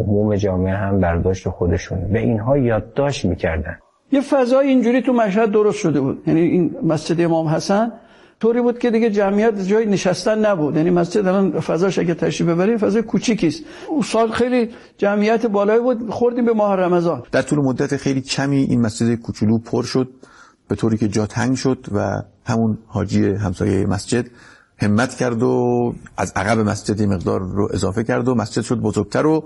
عموم جامعه هم برداشت خودشون به اینها یادداشت میکردن. یه فضای اینجوری تو مشهد درست شده بود. یعنی این مسجد امام حسن طوری بود که دیگه جمعیت جای نشستن نبود. یعنی مسجد الان فضاش اگه تشریف ببریم فضای کوچیکی است. اون سال خیلی جمعیت بالایی بود، خوردیم به ماه رمضان. در طول مدت خیلی کمی این مسجد کوچولو پر شد به طوری که جا تنگ شد و همون حاجی همسایه مسجد همت کرد و از عقب مسجد مقدار رو اضافه کرد و مسجد شد بزرگتر و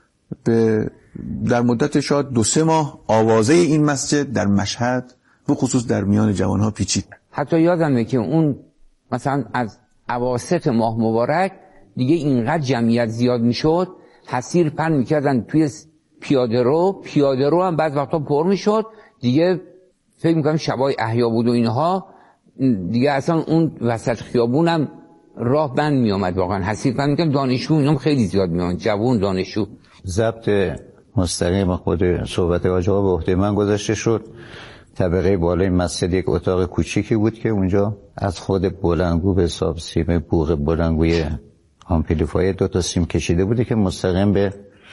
در مدت شاید 2-3 ماه آوازه این مسجد در مشهد به خصوص در میان جوانها پیچید. حتی یادمه که اون مثلا از اواسط ماه مبارک دیگه اینقدر جمعیت زیاد میشد، حسیر پن میکردن توی پیاده رو هم بعض وقتا پر میشد. دیگه فکر میکنم شبای احیا بود و اینها، دیگه اصلا اون وسط خیابون هم راه بند میامد. واقعا حسیر پن میکردن. دانشجو اینام خیلی زیاد میامد، جوان دانشجو. ضبط مستقیم خود صحبت حاج آقا به عهده من گذاشته شد. طبقه بالای مسجد یک اتاق کوچیکی بود که اونجا از خود بلندگو به حساب سیم بوق بلندگوی آمپلیفایر 2 تا سیم کشیده بوده که مستقیم به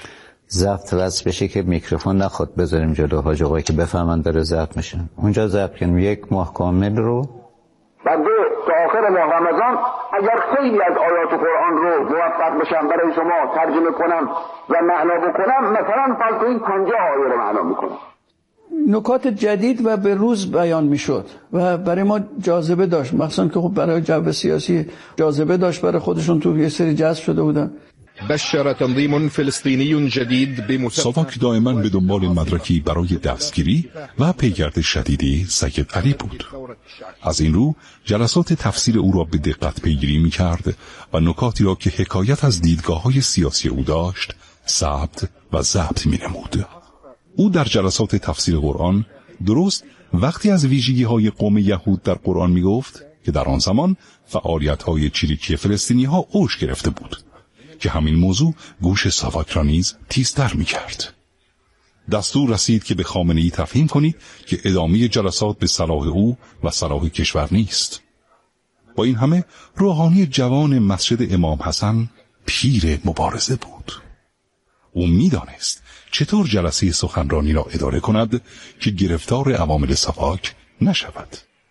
ضبط وصل بشه که میکروفون نخواد بذاریم جلو حاج آقا که بفهمن داره ضبط میشه. اونجا ضبط کردیم 1 ماه کامل رو. بعد تا آخر ماه رمضان اگر خیلی از آیات قرآن رو موفق بشم برای شما ترجمه کنم و معنا بکنم، مثلا فرض کنید 50 آیه رو معنا میکنم. نکات جدید و به روز بیان میشد و برای ما جاذبه داشت، مخصوصا که خب برای جو سیاسی جاذبه داشت، برای خودشون تو یه سری جذب شده بودن. بشر تنظیم فلسطینی جدید ساواک دائما به دنبال مدرکی برای دستگیری و پیگرد شدیدی سید علی بود. از این رو جلسات تفسیر او را به دقت پیگیری می‌کرد و نکاتی را که حکایت از دیدگاه‌های سیاسی او داشت ثبت و ضبط می‌نمود. او در جلسات تفسیر قرآن درست وقتی از ویژگی‌های قوم یهود در قرآن می‌گفت که در آن زمان فعالیت‌های چریکی فلسطینی‌ها اوج گرفته بود که همین موضوع گوش ساواک را نیز تیزتر می‌کرد. دستور رسید که به خامنه‌ای تفهیم کنید که ادامه جلسات به صلاح او و صلاح کشور نیست. با این همه روحانی جوان مسجد امام حسن پیر مبارزه بود. او می‌دانست چطور جلسه سخنرانی را اداره کند که گرفتار عوامل ساواک نشود.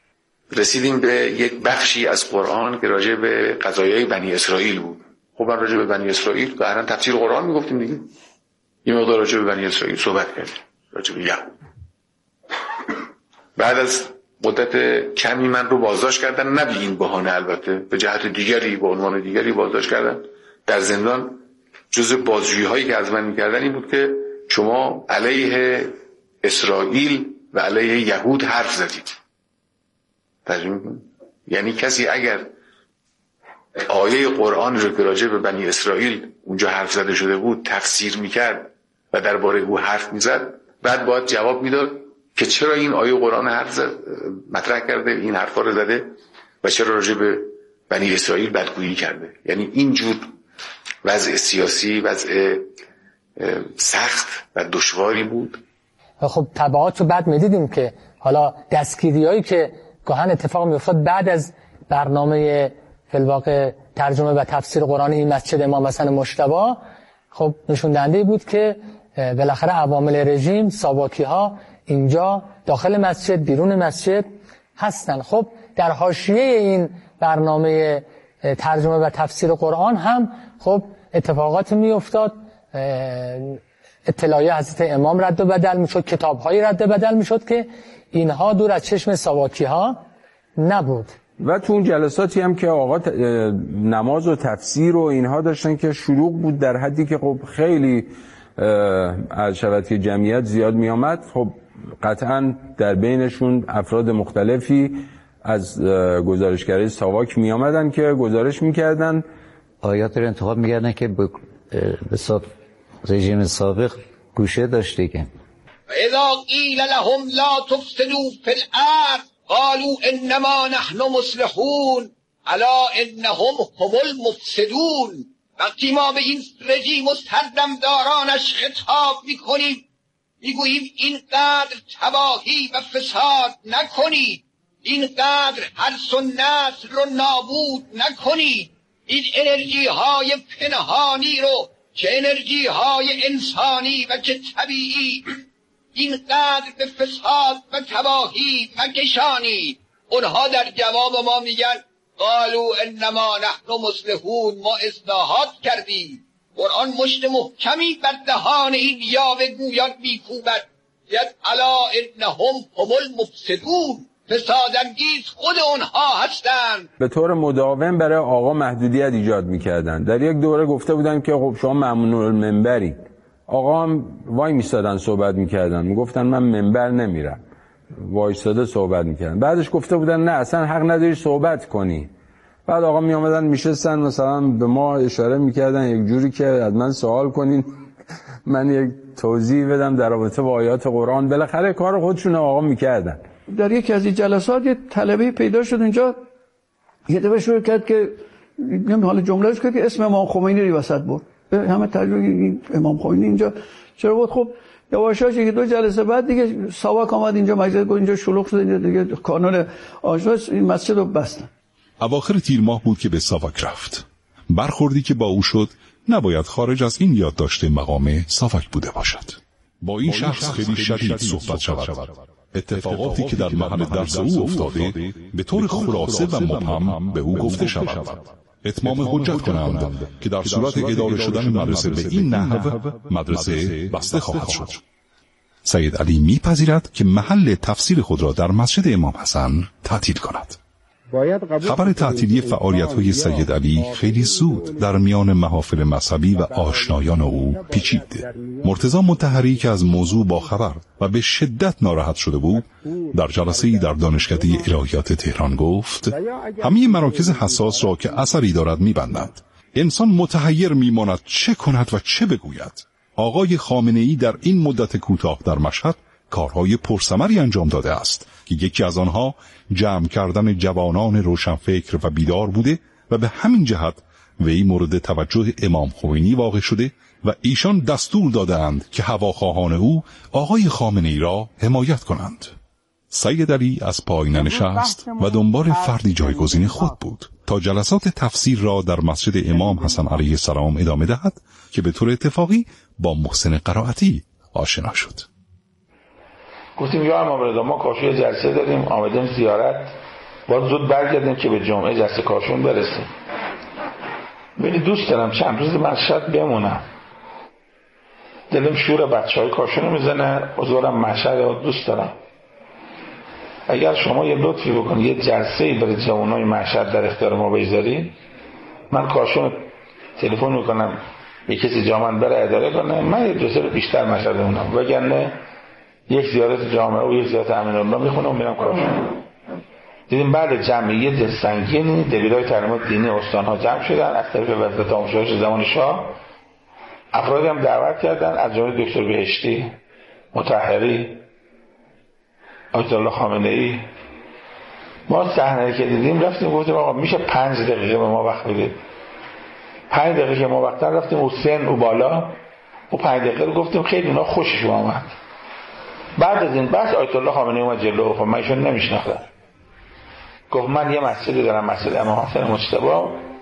رسیدیم به یک بخشی از قرآن که راجع به قضایای بنی اسرائیل بود. خب من راجع به بنی اسرائیل قرآن تفسیر قرآن میگفتیم دیگه. یه مقدار راجع به بنی اسرائیل صحبت کردیم، راجع به یهود. بعد از مدت کمی من رو بازداشت کردن، نه به این بهانه، البته به جهت دیگری، به عنوان دیگری بازداشت کردن. در زندان جزء بازجویی هایی که از من میکردن این بود که شما علیه اسرائیل و علیه یهود حرف زدید. ترجمه کنید. یعنی کسی اگر آیه قرآن رو که راجع به بنی اسرائیل اونجا حرف زده شده بود تفسیر میکرد و درباره او حرف میزد، بعد باید جواب میداد که چرا این آیه قرآن حرف زد، مطرح کرده، این حرفا رو زده و چرا راجع به بنی اسرائیل بدگویی کرده. یعنی اینجور وضع سیاسی وضع سخت و دشواری بود. خب تبعات رو بعد میدیدیم که حالا دستگیریایی که گاهن اتفاق میافتاد بعد از برنامه فی‌الواقع ترجمه و تفسیر قرآن این مسجد امام حسن مجتبی، خب نشون دهنده بود که بالاخره عوامل رژیم، ساواکی ها اینجا داخل مسجد، بیرون مسجد هستن. خب در حاشیه این برنامه ترجمه و تفسیر قرآن هم خب اتفاقات میافتاد، اطلاعیه حضرت امام رد و بدل میشد، کتاب‌های رد و بدل میشد که اینها دور از چشم ساواکی ها نبود. و تو اون جلساتی هم که آقا نماز و تفسیر و اینها داشتن که شلوغ بود در حدی که خب خیلی از شود که جمعیت زیاد می آمد. خب قطعا در بینشون افراد مختلفی از گزارشگرای ساواک می آمدن که گزارش می کردن، آیات رو انتخاب می کردن که به رژیم سابق گوشه داشته که اذا قیل لهم لا تفسدوا فی الارض قالوا انما نحن مصلحون الا انهم هم المفسدون. وقتی ما به این رژیم و سردمدارانش خطاب میکنیم، میگوییم اینقدر تباهی و فساد نکنید، اینقدر حرث و نسل رو نابود نکنید، این انرژی های پنهانی رو که انرژی های انسانی و چه طبیعی اینقدر به فساد و تباهی مکشانید. اونها در جواب ما میگن قالوا انما نحن مصلحون، ما اصلاحات کردیم. قرآن مشت محکمی بر دهان این یاوه گویان میکوبد، یعنی الا انهم هم المفسدون، فسادانگیز خود اونها هستند. به طور مداوم برای آقا محدودیت ایجاد میکردن. در یک دوره گفته بودن که خب شما ممنوع المنبری. آقا هم وای میستادن صحبت میکردن، میگفتن من منبر نمیرم، وایستاده صحبت میکردن. بعدش گفته بودن نه اصلا حق نداری صحبت کنی. بعد آقا میامدن میشستن مثلا به ما اشاره میکردن یک جوری که از من سوال کنین من یک توضیح بدم در رابطه با آیات قرآن. بالاخره کار خودشون آقا میکردن. در یکی از این جلسات یه طلبه پیدا شد اونجا، یه دفعه شروع کرد که حالا جملهش که اسم امام خمینی رو وسط برد. همه ترجمه امام خمینی اینجا چرا بود؟ خب یواشاش یک دو جلسه بعد دیگه ساواک آمد اینجا، مجلس گفت اینجا شلوغ شد، اینجا دیگه کانون آشناس این مسجد رو بستن. اواخر تیر ماه بود که به ساواک رفت. برخوردی که با او شد نباید خارج از این یادداشت مقام ساواک بوده باشد. با این شخص خیلی شدید صحبت شود. اتفاقاتی که در محل درس او افتاده به طور خلاصه و مبهم به او گفته شود. اتمام حجت کنند که در صورت اداره شدن مدرسه به این نحو مدرسه بسته خواهد شد. سید علی میپذیرد که محل تفسیر خود را در مسجد امام حسن تعطیل کند. خبر تعطیلی فعالیت‌های سید علی خیلی زود در میان محافل مذهبی و آشنایان او پیچید. مرتضی مطهری که از موضوع با خبر و به شدت ناراحت شده بود، در جلسه‌ای در دانشکده الهیات تهران گفت همه مراکز حساس را که اثری دارد می‌بندند. انسان متحیر می‌ماند چه کند و چه بگوید. آقای خامنه‌ای در این مدت کوتاه در مشهد کارهای پرثمری انجام داده است که یکی از آنها جمع کردن جوانان روشنفکر و بیدار بوده و به همین جهت وی مورد توجه امام خمینی واقع شده و ایشان دستور دادند که هواخواهان او آقای خامنه‌ای را حمایت کنند. سید علی از پای ننشست و دنبال فردی جایگزین خود بود تا جلسات تفسیر را در مسجد امام حسن علیه السلام ادامه دهد که به طور اتفاقی با محسن قرائتی آشنا شد. گفتیم یا امام رضا ما کاشون جلسه داریم، آمدیم زیارت، باید زود برگردیم که به جمعه جلسه کاشون برسیم. ولی دوست دارم چند روز مشهد بمونم، دلم شور بچهای کاشون میزنه، حضورم مشهد دوست دارم. اگر شما یه لطفی بکنید یه جلسه‌ای برای جوانای مشهد در اختیار ما بذارید، من کاشون تلفن میکنم به کسی جامعه بره اداره کنه، من یه دو سه بیشتر مشهد بمونم، وگرنه یک زیارت جامعه و یک زیارت امین‌الله میخونم و میرم کاشون. دیدیم بعد جمعیت سنگین دبیرهای تعلیمات دینی استان‌ها جمع شدن از طریق وزارت آموزش زمان شاه، افرادی هم دعوت کردن از جمله دکتر بهشتی، مطهری، آیت الله خامنه‌ای. ما صحنه که دیدیم رفتیم گفتیم آقا میشه 5 دقیقه به ما وقت بدید. 5 دقیقه که ما وقت رفتیم حسین او بالا و 5 دقیقه رو گفتیم خیلی اونا خوششون آمد. بعد از این بحث آیت الله خامنه‌ای اومد جلو و من ایشون نمیشناختم. گفت من یه مسجدی دارم، مسجد امام حسن مجتبی،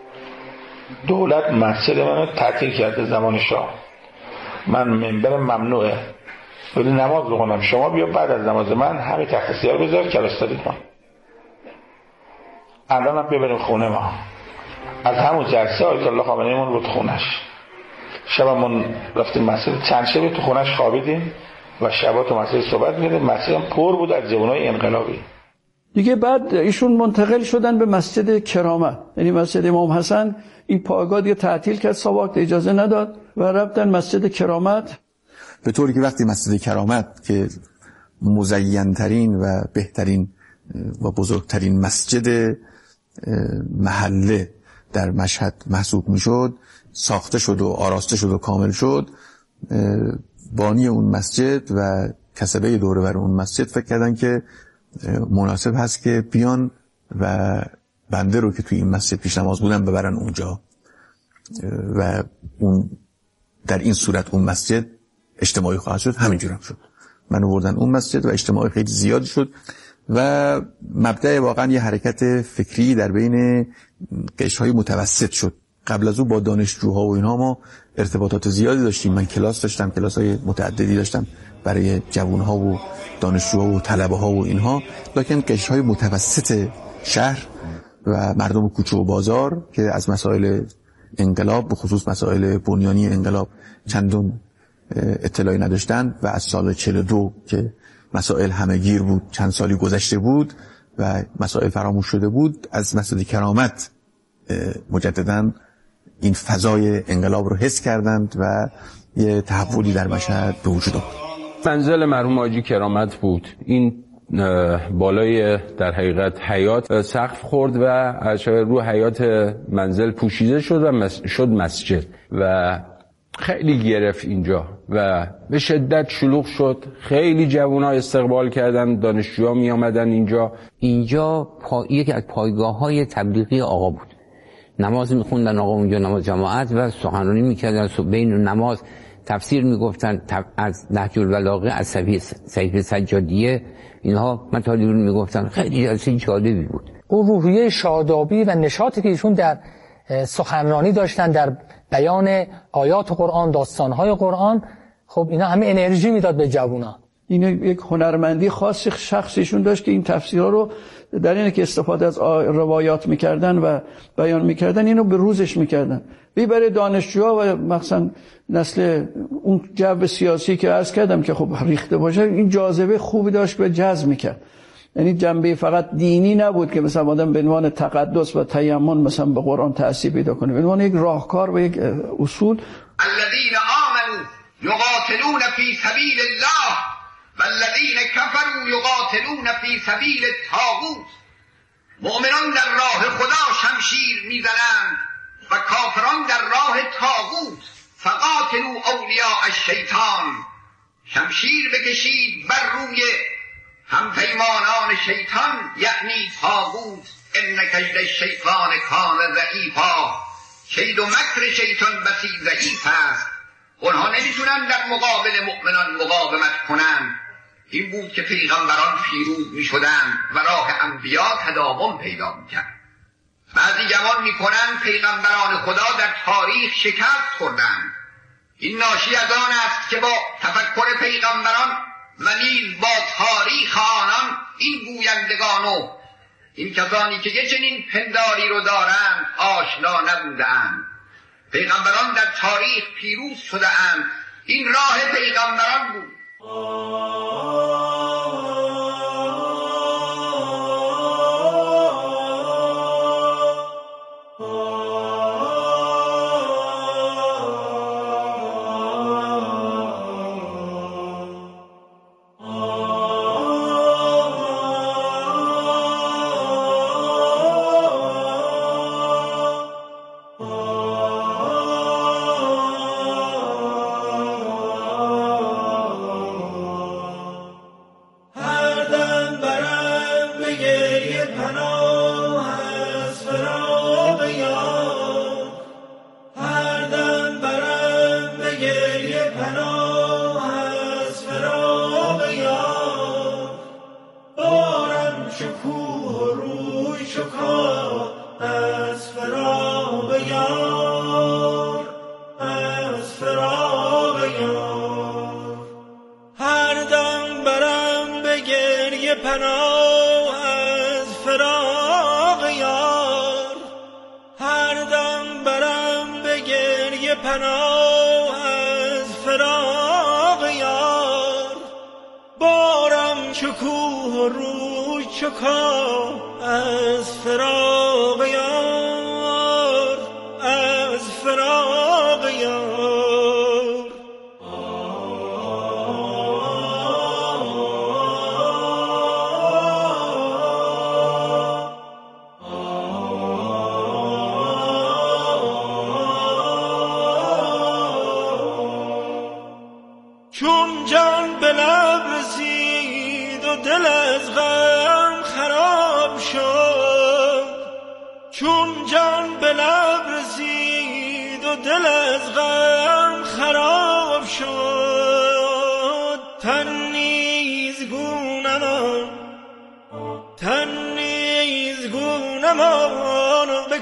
دولت مسجد منو تعطیل کرده زمان شاه، من منبرم ممنوعه ولی نماز بخونم، شما بیا بعد از نماز من همین تخصیصی‌ها رو بذار کلاستادی کن، الان هم ببریم خونه ما. از همون جلسه آیت الله خامنه‌ای من بود خونش. شبمون رفتیم مسجد، چند شب تو خونش خوابیدیم و شبا تو مسجد صحبت می‌کردیم. مسجد هم پر بود از جوانای انقلابی. دیگه بعد ایشون منتقل شدن به مسجد کرامت، یعنی مسجد امام حسن این پایگاه دیگه تعطیل کرد، ساواک اجازه نداد و رفتن مسجد کرامت. به طوری که وقتی مسجد کرامت که مزین‌ترین و بهترین و بزرگترین مسجد محله در مشهد محسوب میشد، ساخته شد و آراسته شد و کامل شد، بانی اون مسجد و کسبه دوره بر اون مسجد فکر کردن که مناسب هست که بیان و بنده رو که توی این مسجد پیش نماز بودن ببرن اونجا و اون در این صورت اون مسجد اجتماعی خواهد شد. همینجور هم شد، من آوردن اون مسجد و اجتماعی خیلی زیاد شد و مبدأ واقعا یه حرکت فکری در بین قشرهای متوسط شد قبل از او با دانشجوها و اینها ما ارتباطات زیادی داشتیم. من کلاس داشتم، کلاس‌های متعددی داشتم برای جوانها و دانشجوها و طلبه‌ها و اینها. لکن قشرهای متوسط شهر و مردم کوچه و بازار که از مسائل انقلاب، به خصوص مسائل بنیانی انقلاب، چندون اطلاعی نداشتن و از سال 42 که مسائل همه‌گیر بود، چند سالی گذشته بود و مسائل فراموش شده بود، از مسجد کرامت مجدداً این فضای انقلاب رو حس کردند و یه تحولی در مشهد به وجود آمد. منزل مرحوم حاجی کرامت بود. این بالای در حقیقت حیات سقف خورد و رو حیات منزل پوشیده شد و شد مسجد و خیلی گرفت اینجا و به شدت شلوغ شد. خیلی جوونا استقبال کردن، دانشجوها می آمدن اینجا یکی از پایگاه‌های تبلیغی آقا بود. نماز می‌خوندن آقا اونجا، نماز جماعت، و سخنرانی می‌کردن، بین نماز تفسیر میگفتن از نهج البلاغه، از صحیفه سجادیه، اینها مطالب میگفتن. خیلی جلسه جالبی بود. اون روحیه شادابی و نشاطی که ایشون در سخنرانی داشتن، در بیان آیات قرآن، داستان‌های قرآن، خب اینا همه انرژی میداد به جوونا. این یک هنرمندی خاص شخصیشون داشت که این تفسیرها رو در اینه که استفاده از روایات میکردن و بیان میکردن، اینو به روزش میکردن. برای دانشجوها و مثلا نسل اون جو سیاسی که عرض کردم که خب ریخته باشه، این جاذبه خوبی داشت و جذب میکرد. یعنی جنبه فقط دینی نبود که مثلا آدم به عنوان تقدس و تیمم مثلا به قرآن تأثیر پیدا کنه، به عنوان یک راهکار و یک اصول. الذين آمنوا يقاتلون في سبيل الله والذين كفروا يقاتلون في سبيل الطاغوت. مؤمنان در راه خدا شمشیر میزنند و کافران در راه طاغوت. فقاتلوا اولیاء الشیطان. شمشیر بکشید بر روی همپیمانان شیطان، یعنی طاغوت. ان کید الشیطان کان ضعیفا. کید و مکر شیطان بسی ضعیف است. اونها نمیتونن در مقابل مؤمنان مقاومت کنند. این بود که پیغمبران پیروز میشدند و راه انبیا تداوم پیدا میکرد. بعضی گمان میکنند پیغمبران خدا در تاریخ شکست خوردند. این ناشی از آن است که با تفکر پیغمبران و نیز با تاریخ آنان این گویندگان و این کسانی که یه چنین پنداری رو دارند آشنا نبودند. پیغمبران در تاریخ پیروز شده اند. این راه پیغمبران بود.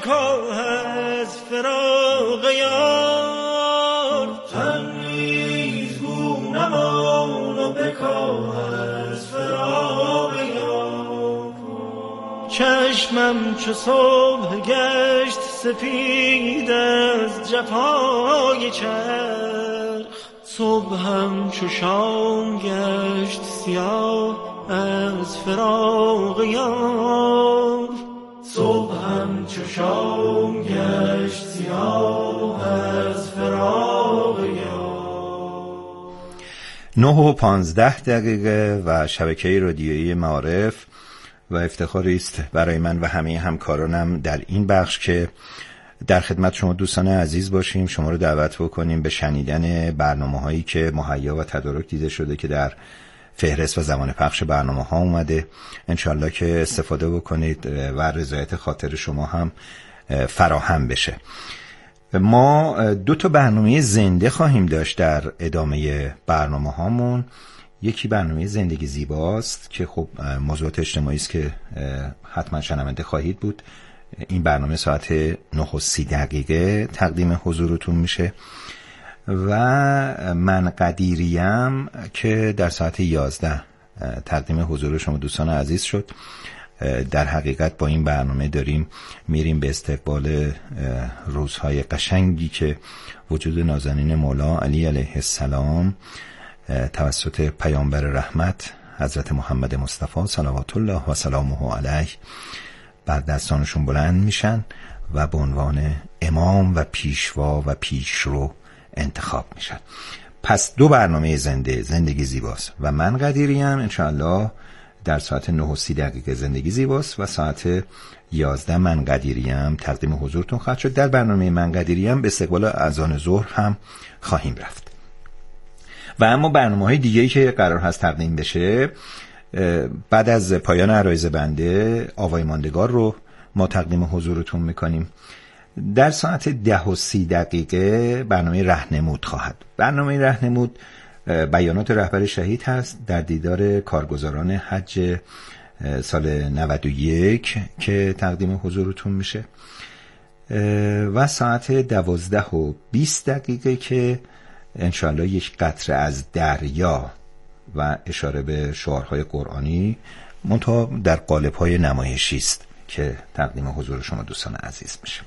بکاه از فراق یار، تمیز گو نمان و بکاه از فراق یار. چشمم چو صبح گشت سپید از جفای چرخ، صبحم چو شام گشت سیاه از فراق یار. صبحم چو شام گشت سیاه از فراق یار. 9:15 و شبکه رادیویی معارف و افتخاری است برای من و همه همکارانم در این بخش که در خدمت شما دوستان عزیز باشیم، شما رو دعوت بکنیم به شنیدن برنامه‌هایی که مهیا و تدارک دیده شده که در فهرست و زمان پخش برنامه‌ها اومده. انشالله که استفاده بکنید و رضایت خاطر شما هم فراهم بشه. ما 2 برنامه زنده خواهیم داشت در ادامه برنامه‌هامون. یکی برنامه زندگی زیباست که خب موضوعات اجتماعی است که حتما شنونده خواهید بود. این برنامه ساعت 9:30 تقدیم حضورتون میشه و من قدیریم که در ساعت 11 تقدیم حضور شما دوستان عزیز شد. در حقیقت با این برنامه داریم میریم به استقبال روزهای قشنگی که وجود نازنین مولا علی علیه السلام توسط پیامبر رحمت حضرت محمد مصطفی صلوات الله و سلامه علیه بر دستانشون بلند میشن و به عنوان امام و پیشوا و پیشرو انتخاب میشن. پس 2 برنامه زندگی زیباست و من قدیریم انشاءالله در ساعت 9:30 زندگی زیباست و ساعت 11 من قدیریم تقدیم حضورتون خواهد شد. در برنامه من قدیریم به استقبال اذان ظهر هم خواهیم رفت. و اما برنامه‌های دیگه‌ای که قرار هست تقدیم بشه بعد از پایان عرایض بنده آوای ماندگار رو ما تقدیم حضورتون میکنیم. در ساعت 10:30 برنامه رهنمود خواهد. برنامه رهنمود بیانات رهبر شهید هست در دیدار کارگزاران حج سال 91 که تقدیم حضورتون میشه و ساعت 12:20 که انشاءالله یک قطره از دریا و اشاره به شعارهای قرآنی منتها در قالب‌های نمایشی است که تقدیم حضور شما دوستان عزیز میشه.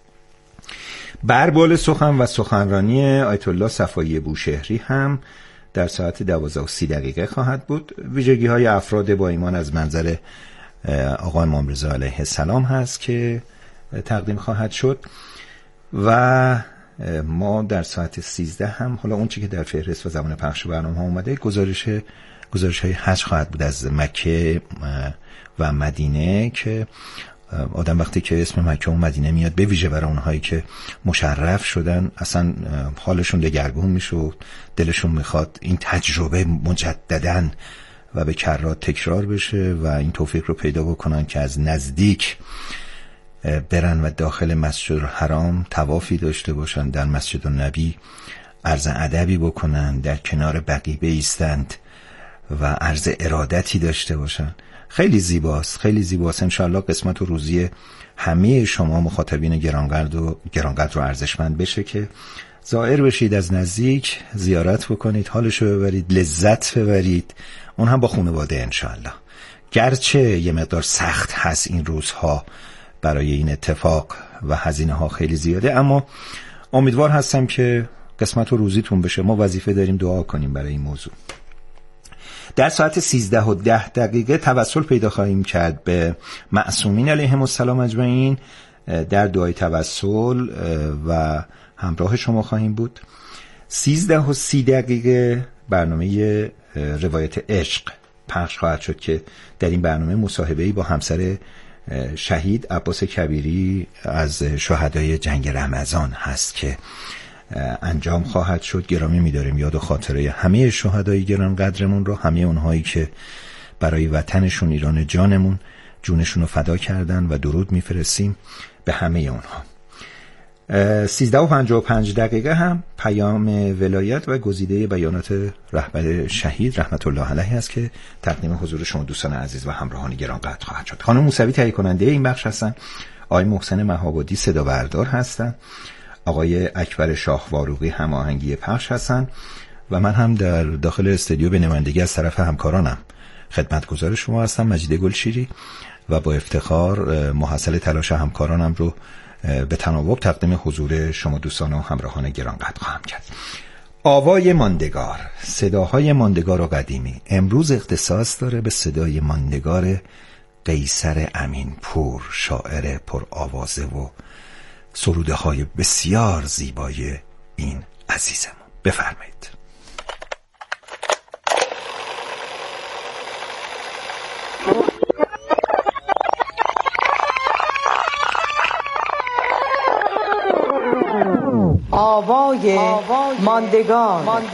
بربال سخن و سخنرانی آیت الله صفایی بوشهری هم در ساعت 12:30 خواهد بود. ویژگی های افراد با ایمان از منظر آقا امام رضا علیه السلام هست که تقدیم خواهد شد و ما در ساعت 13 هم حالا اون چی که در فهرست و زمان پخش برنامه ها اومده گزارش های حج خواهد بود از مکه و مدینه که آدم وقتی که اسم مکه و مدینه میاد به ویژه برای اونهایی که مشرف شدن اصلا حالشون دگرگون میشه و دلشون میخواد این تجربه مجدداً و به کرات تکرار بشه و این توفیق رو پیدا بکنن که از نزدیک برن و داخل مسجد الحرام طوافی داشته باشن، در مسجد النبی عرض ادبی بکنن، در کنار بقیع بایستند و عرض ارادتی داشته باشن. خیلی زیباست، خیلی زیباست. انشاءالله قسمت و روزی همه شما مخاطبین گرانقدر و ارزشمند بشه که زائر بشید، از نزدیک زیارت بکنید، حالشو ببرید، لذت ببرید، اون هم با خانواده انشاءالله. گرچه یه مقدار سخت هست این روزها برای این اتفاق و هزینه ها خیلی زیاده، اما امیدوار هستم که قسمت و روزیتون بشه. ما وظیفه داریم دعا کنیم برای این موضوع. در ساعت 13:10 توسل پیدا خواهیم کرد به معصومین علیهم السلام اجمعین در دعای توسل و همراه شما خواهیم بود. 13:30 برنامه روایت عشق پخش خواهد شد که در این برنامه مصاحبه‌ای با همسر شهید عباس کبیری از شهدای جنگ رمضان هست که انجام خواهد شد. گرامی می‌داریم یاد و خاطره همه شهدای گران قدرمون رو، همه اونهایی که برای وطنشون ایران جانمون جونشون رو فدا کردن و درود میفرستیم به همه اونها. 13:55 هم پیام ولایت و گزیده بیانات رهبر شهید رحمت الله علیه است که تقدیم حضور شما دوستان عزیز و همراهان گرانقدر خواهد شد. خانم موسوی تهیه کننده این بخش هستن، آقای محسن مهابادی صدا بردار هستن، آقای اکبر شاهواروقی هماهنگی پخش هستن و من هم در داخل استودیو به نمایندگی از طرف همکارانم خدمتگزار شما هستم، مجید گلشیری، و با افتخار محصل تلاش همکارانم رو به تناوب تقدیم حضور شما دوستان و همراهان گرانقدر خواهم کرد. آوای ماندگار، صداهای ماندگار و قدیمی امروز اختصاص داره به صدای ماندگار قیصر امینپور، شاعر پر آوازه و سروده های بسیار زیبای این عزیزمون. بفرمایید. آوای ماندگار.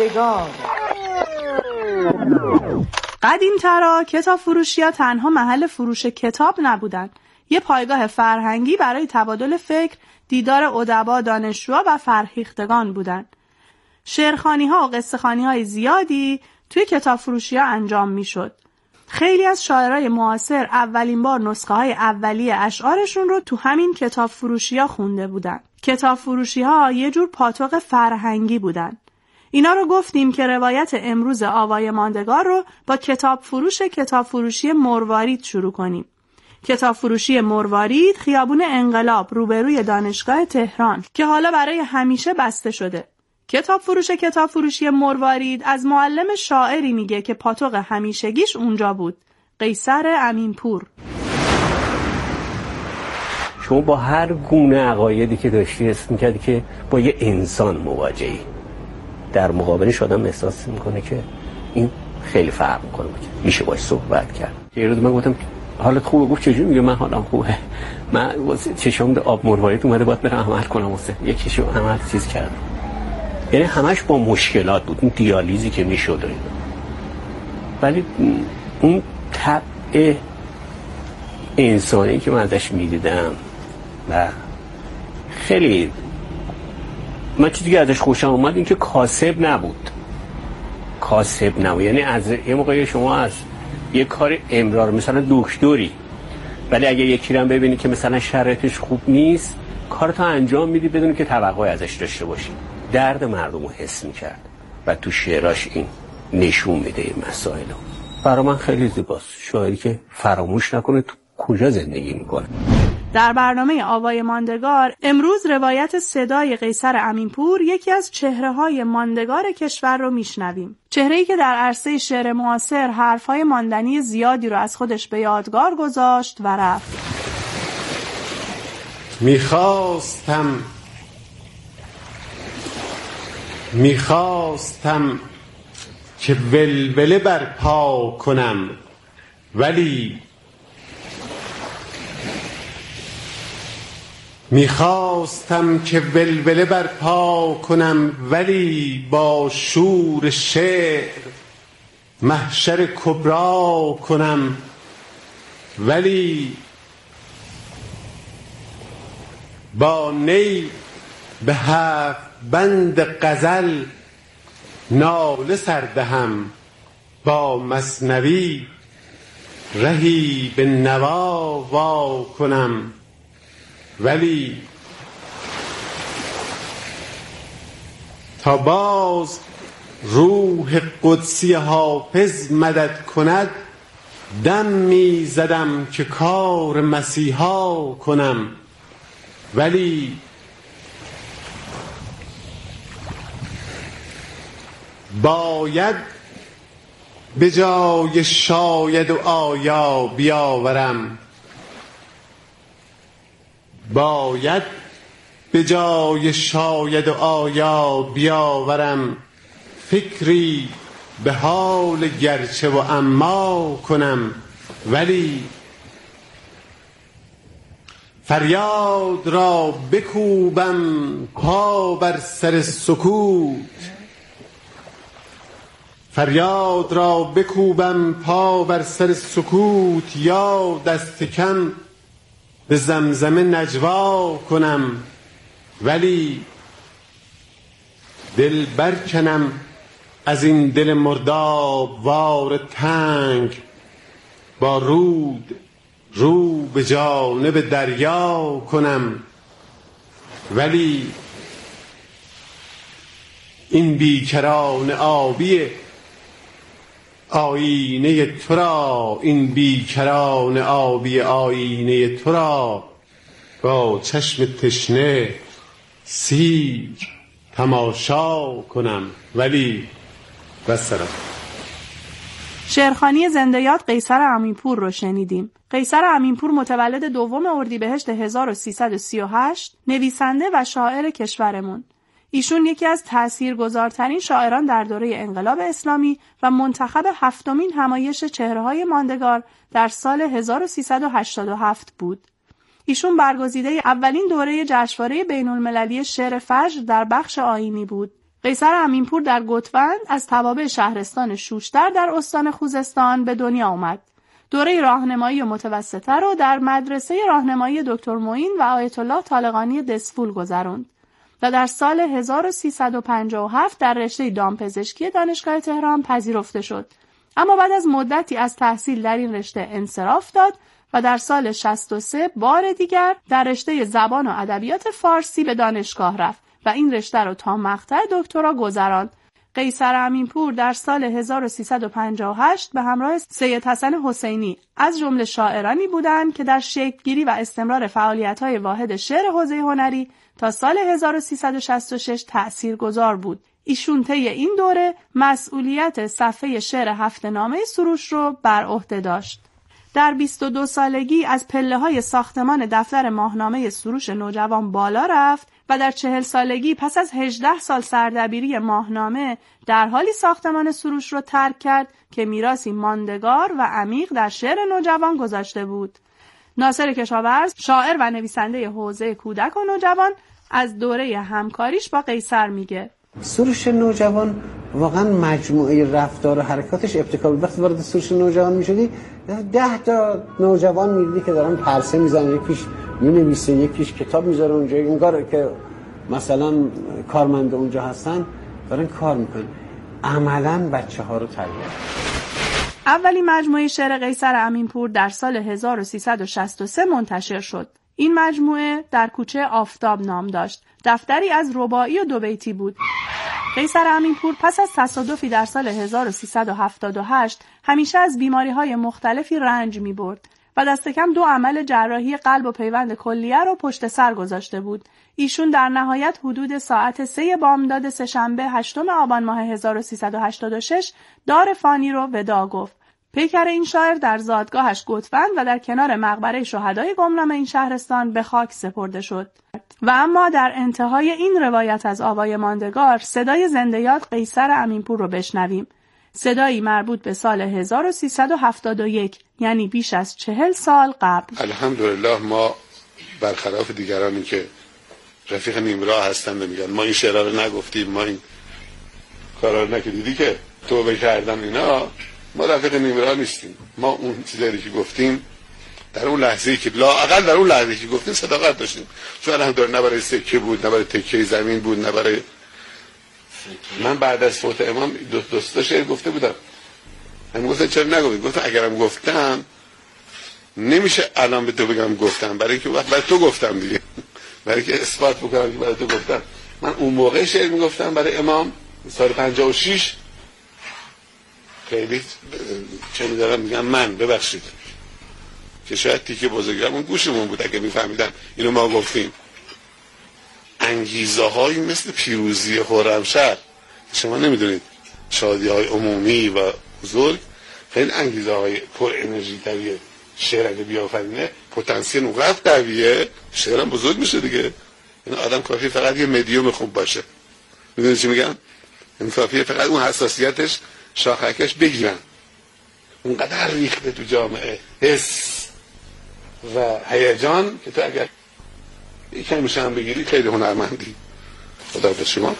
قدیم‌ترا کتاب فروشی‌ها تنها محل فروش کتاب نبودند. یه پایگاه فرهنگی برای تبادل فکر، دیدار ادبا، دانشجوها و فرهیختگان بودند. شعرخوانی‌ها و قصه‌خوانی‌های زیادی توی کتاب فروشی‌ها انجام می‌شد. خیلی از شاعرای معاصر اولین بار نسخه‌های اولیه اشعارشون رو تو همین کتاب فروشی‌ها خونده بودن. کتاب فروشی‌ها یه جور پاتوق فرهنگی بودن. اینا رو گفتیم که روایت امروز آوای ماندگار رو با کتاب فروشی مروارید شروع کنیم. کتاب فروشی مروارید خیابون انقلاب روبروی دانشگاه تهران که حالا برای همیشه بسته شده. کتاب فروشی مروارید از معلم شاعری میگه که پاتوق همیشگیش اونجا بود، قیصر امینپور. شما با هر گونه عقایدی که داشتی حس میکردی که با یه انسان مواجهی، در مقابلش آدم احساس میکنه که این خیلی فرق میکنه، میشه باش صحبت کرد. یه روز من گفتم حالت خوبه؟ گفت چجوری؟ میگه من حالم خوبه، من چشام آب مروارید اومده باید برم عمل کنم، واسه یکیشو عمل چیز کردم. یعنی همش با مشکلات بود، اون دیالیزی که میشد، ولی اون طبع انسانی که من ازش میدیدم و خیلی من چیزی که ازش خوشم اومد این که کاسب نبود. یعنی از یه موقعی شما از یه کار امرار، مثلا دکتری، ولی اگه یکی رو ببینی که مثلا شرایطش خوب نیست، کارتو انجام میدی بدون که توقعی ازش داشته باشی. درد مردم رو حس میکرد و تو شعراش این نشون میده این مسائل. برای من خیلی زیباست، شاعری که فراموش نکنه تو کجا زندگی میکنه. در برنامه آوای ماندگار امروز روایت صدای قیصر امینپور، یکی از چهره‌های ماندگار کشور رو میشنویم. چهره‌ای که در عرصه شعر معاصر حرف‌های ماندنی زیادی رو از خودش به یادگار گذاشت و رفت. میخواستم که ولوله برپا کنم، ولی با شور شعر محشر کبرا کنم، ولی با نی به هفت بند غزل ناله سردهم، با مثنوی رهی به نوا وا کنم، ولی تا باز روح قدسی حافظ مدد کند، دم می زدم که کار مسیحا کنم، ولی باید به جای شاید و آیا بیاورم، فکری به حال گرچه و اما کنم، ولی فریاد را بکوبم پا بر سر سکوت، یا دست کم به زمزمه نجوا کنم، ولی دل برکنم از این دل مرداب وار تنگ، با رود رو به جانب دریا کنم، ولی این بیکران آبی آینه تو را، این بیکران آبی آینه تو را با چشم تشنه سیر تماشا کنم. ولی بسرم. شعرخوانی زنده یاد قیصر امینپور رو شنیدیم. قیصر امینپور متولد 2 اردیبهشت 1338، نویسنده و شاعر کشورمون. ایشون یکی از تاثیرگذارترین شاعران در دوره انقلاب اسلامی و منتخب 7مین همایش چهره‌های ماندگار در سال 1387 بود. ایشون برگزیده اولین دوره جشنواره بین‌المللی شعر فجر در بخش آیینی بود. قیصر امینپور در گوتوند از توابع شهرستان شوشتر در استان خوزستان به دنیا آمد. دوره راهنمایی متوسطه رو در مدرسه راهنمایی دکتر معین و آیت الله طالقانی دسفول گذروند و در سال 1357 در رشته دامپزشکی دانشگاه تهران پذیرفته شد. اما بعد از مدتی از تحصیل در این رشته انصراف داد و در سال 63 بار دیگر در رشته زبان و ادبیات فارسی به دانشگاه رفت و این رشته را تا مقطع دکترا گذراند. قیصر امینپور در سال 1358 به همراه سید حسن حسینی از جمله شاعرانی بودند که در شکل‌گیری و استمرار فعالیت‌های واحد شعر حوزه هنری تا سال 1366 تأثیرگذار بود. ایشون طی این دوره مسئولیت صفحه شعر هفته‌نامه سروش رو بر عهده داشت. در 22 سالگی از پله‌های ساختمان دفتر ماهنامه سروش نوجوان بالا رفت و در 40 سالگی پس از 18 سال سردبیری ماهنامه در حالی ساختمان سروش را ترک کرد که میراثی ماندگار و عمیق در شعر نوجوان گذاشته بود. ناصر کشاورز، شاعر و نویسنده حوزه کودک و نوجوان، از دوره همکاریش با قیصر میگه: سروش نوجوان واقعا مجموعه رفتار و حرکاتش ابتکار بود. وقتی وارد سروش نوجوان میشدی 10 تا نوجوان میدیدی که دارن پرسه میزنن، یکیش مینویسه، یکیش کتاب میذاره اونجا، انگار که مثلا کارمند اونجا هستن دارن کار میکنن. عملاً بچه‌ها رو تربیت. اولی مجموعه شعر قیصر امینپور در سال 1363 منتشر شد. این مجموعه در کوچه آفتاب نام داشت. دفتری از رباعی و 2 بیتی بود. قیصر امینپور پس از تصادفی در سال 1378 همیشه از بیماری‌های مختلفی رنج می‌برد و دست کم 2 عمل جراحی قلب و پیوند کلیه رو پشت سر گذاشته بود. ایشون در نهایت حدود ساعت 3 بامداد سه‌شنبه 8 آبان ماه 1386 دار فانی رو وداع گفت. پیکر این شاعر در زادگاهش گوتوند و در کنار مقبره شهدای گمنام این شهرستان به خاک سپرده شد. و اما در انتهای این روایت از آوای ماندگار صدای زنده یاد قیصر امینپور رو بشنویم. صدایی مربوط به سال 1371، یعنی بیش از 40 سال قبل. الحمدلله ما برخلاف دیگرانی که رفیق نیمراه هستن میگن ما این شعرها رو نگفتیم، ما این کارا رو نکردیدی که توبه کردم اینا، ما رفیق نیمراه نیستیم. ما اون چیزایی که گفتیم در اون لحظه‌ای که لااقل در اون لحظه‌ای که گفتیم صداقت داشتیم. چون الحمدلله نه برای سکه بود، نه برای تکیه زمین بود، نه برای من بعد از فوت امام دو تا شعر گفته بودم. من گفتم چرا نگفتم؟ گفتم اگرم گفتم نمیشه الان به تو بگم گفتم، برای اینکه وقت برای تو گفتم دیگه، برای که اثبات بکنم که برای تو گفتم. من اون موقع شعر میگفتم برای امام سال 56. خیلی چه می‌دارم میگم من ببخشید که شاید تیکه بزرگمون گوشمون بود اگه میفهمیدن اینو ما گفتیم. انگیزه هایی مثل پیروزی خرمشهر، شما نمیدونید، شادی های عمومی و بزرگ خیلی انگیزه های پر انرژی تریه. شعر اگه بیافرینه پتانسیل اونقدر قویه شعرم بزرگ میشه دیگه. این آدم کافی فقط یه مدیوم خوب باشه. میدونید چی میگم؟ این کافیه فقط اون حساسیتش شاخکش بگیرن، اونقدر ریخته تو جامعه حس و هیجان که تو اگر یکم میشه هم بگیری خیلی هنرمندی. خدا به شما.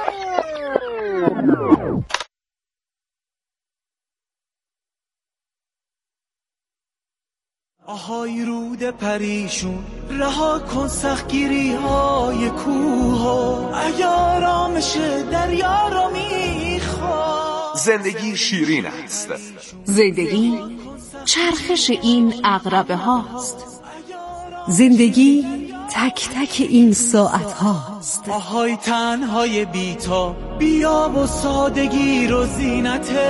آهای رود پریشون رها کن سختگیری های کوها، اگر آرامش دریا را میخواد. زندگی شیرین است. زندگی چرخش این عقربه هاست. زندگی تک تک این ساعت هاست. آهای تنهای بیتا بیا و سادگی رو زینت